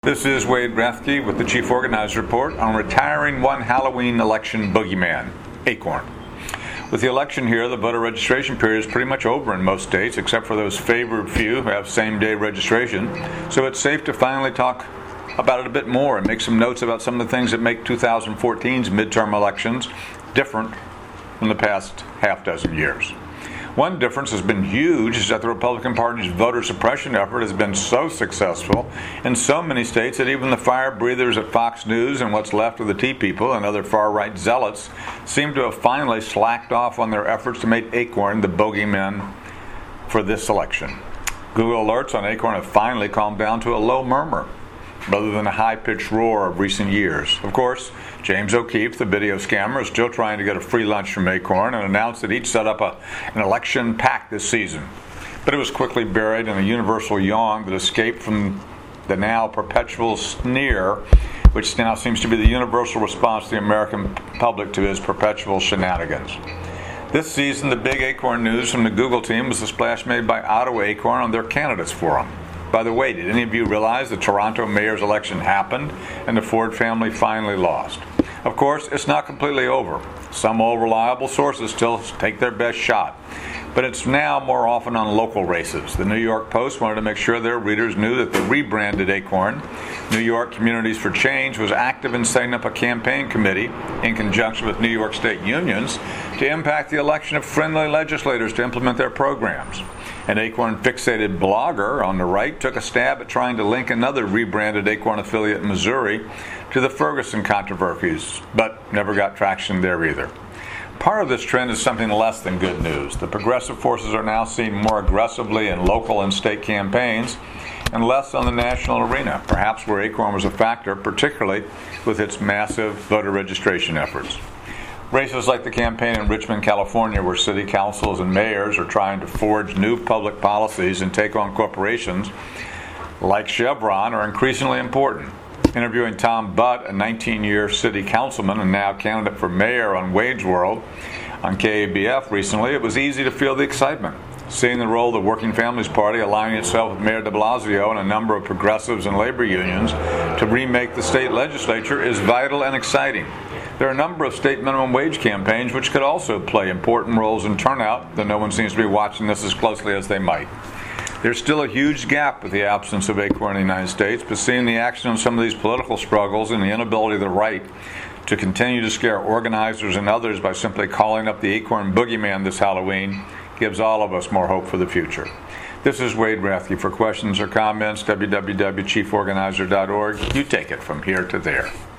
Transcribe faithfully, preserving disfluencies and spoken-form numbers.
This is Wade Rathke with the Chief Organizer Report on retiring one Halloween election boogeyman, Acorn. With the election here, the voter registration period is pretty much over in most states, except for those favored few who have same-day registration. So it's safe to finally talk about it a bit more and make some notes about some of the things that make twenty fourteen's midterm elections different from the past half dozen years. One difference has been huge is that the Republican Party's voter suppression effort has been so successful in so many states that even the fire breathers at Fox News and what's left of the Tea People and other far-right zealots seem to have finally slacked off on their efforts to make Acorn the bogeyman for this election. Google alerts on Acorn have finally calmed down to a low murmur, rather than a high-pitched roar of recent years. Of course, James O'Keefe, the video scammer, is still trying to get a free lunch from Acorn and announced that he'd set up a, an election PAC this season. But it was quickly buried in a universal yawn that escaped from the now perpetual sneer, which now seems to be the universal response to the American public to his perpetual shenanigans. This season, the big Acorn news from the Google team was the splash made by Ottawa Acorn on their candidates forum. By the way, did any of you realize the Toronto mayor's election happened and the Ford family finally lost? Of course, it's not completely over. Some old reliable sources still take their best shot. But it's now more often on local races. The New York Post wanted to make sure their readers knew that the rebranded Acorn, New York Communities for Change, was active in setting up a campaign committee in conjunction with New York State unions to impact the election of friendly legislators to implement their programs. An Acorn-fixated blogger on the right took a stab at trying to link another rebranded Acorn affiliate in Missouri to the Ferguson controversies, but never got traction there either. Part of this trend is something less than good news. The progressive forces are now seen more aggressively in local and state campaigns and less on the national arena, perhaps where Acorn was a factor, particularly with its massive voter registration efforts. Races like the campaign in Richmond, California, where city councils and mayors are trying to forge new public policies and take on corporations like Chevron, are increasingly important. Interviewing Tom Butt, a nineteen-year city councilman and now candidate for mayor on Wade's World on K A B F recently, it was easy to feel the excitement. Seeing the role of the Working Families Party aligning itself with Mayor de Blasio and a number of progressives and labor unions to remake the state legislature is vital and exciting. There are a number of state minimum wage campaigns which could also play important roles in turnout, though no one seems to be watching this as closely as they might. There's still a huge gap with the absence of Acorn in the United States, but seeing the action on some of these political struggles and the inability of the right to continue to scare organizers and others by simply calling up the Acorn boogeyman this Halloween gives all of us more hope for the future. This is Wade Rathke. For questions or comments, w w w dot chief organizer dot org. You take it from here to there.